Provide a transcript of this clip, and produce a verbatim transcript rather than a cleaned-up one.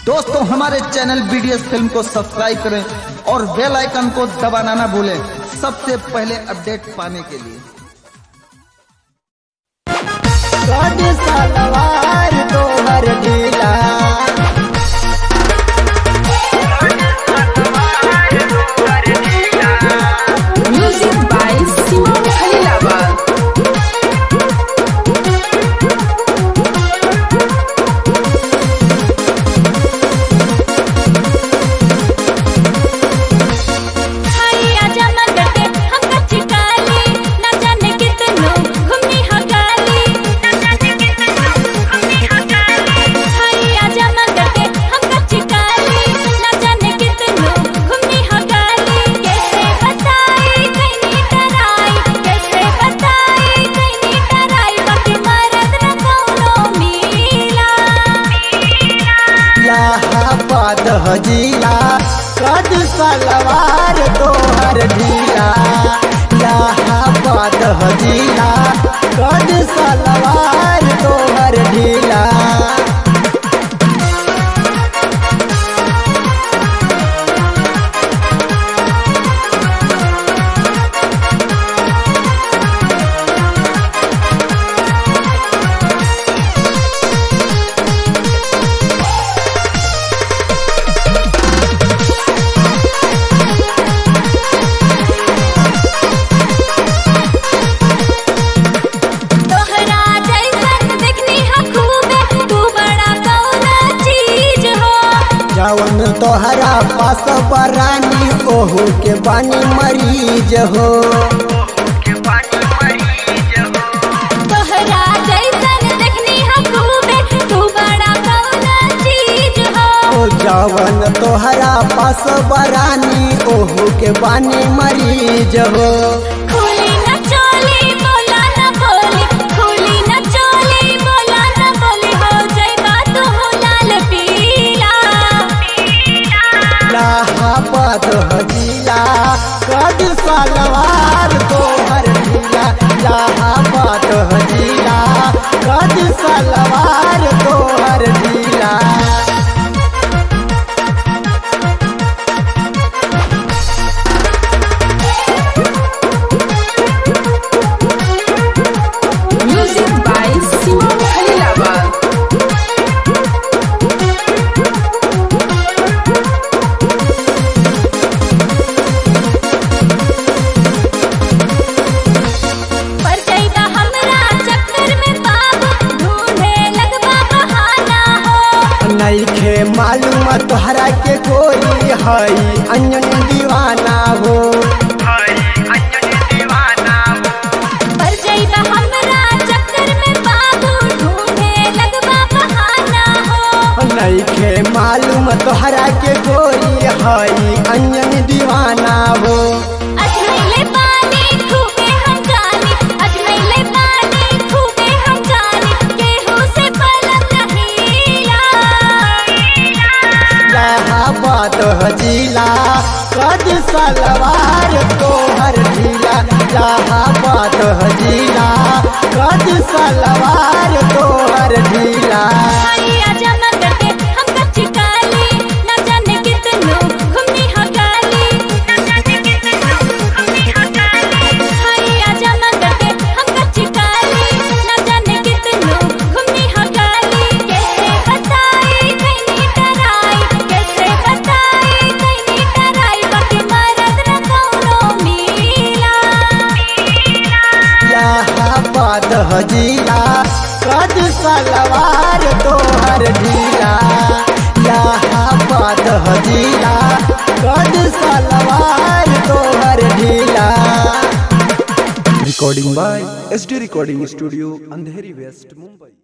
दोस्तों हमारे channel BDS film को सब्सक्राइब करें और बेल आइकन को दबाना ना भूलें सबसे पहले अपडेट पाने के लिए। सलवार तोहर ढीला म्यूजिक बाय सिमोन खलीलाबाद। हजीला कद सलवार तोहर ढीला इलाहाबाद हजीला कद सलवार तोहर ढीला। जवन तोहरा पास बरानी ओहू के बानी मरीज हो। तोहरा जैसन देखनी खूबे तू बड़ा कौना चीज हो। जवन तोहरा पास बरानी ओहू के बानी मरीज हो। खुली न चोली बोला न बोली, खुली न चोली बोला न बोली, हो जाइबा तू लाल पीला। इलाहाबाद हजीला कद सलवार तोहर ढीला इलाहाबाद हजीला कद सलवार तोहर ढीला। Music by Simon Khalilabad. पर जाइबा हमरा चक्कर में बाबू, ढूंढे लगबा बहाना हो। नइखे मालूम तोहरा के कोई हई अंजन दीवाना हो। पर जाइबा हमरा चक्कर में बाबू, ढूंढे लगबा बहाना हो। नइखे मालूम तोहरा के कोई हई अंजन दीवाना हो। अजनैले पानी खूबे हम जानी, अजनैले पानी खूबे हम जानी, केहू से पलक हिला। इलाहाबाद हजीला कद सलवार तोहर ढीला इलाहाबाद हजीला कद सलवार तोहर ढीला। आइया जमा करके हम कच्ची काली, न जाने कितनो घूमनी हकाली, न जाने कितनो घूमनी हकाली। आइया जमा करके हम कच्ची काली, न जाने कितनो घूमनी हकाली। कैसे बताई कैनी डराई, कैसे बताई कैनी डराई, बाकी मरद न कौनो मिला। इलाहाबाद हजीला कद सलवार तोहर ढीला इलाहाबाद हजीला कद सलवार तोहर ढीला। Recording by S D recording studio Andheri west Mumbai.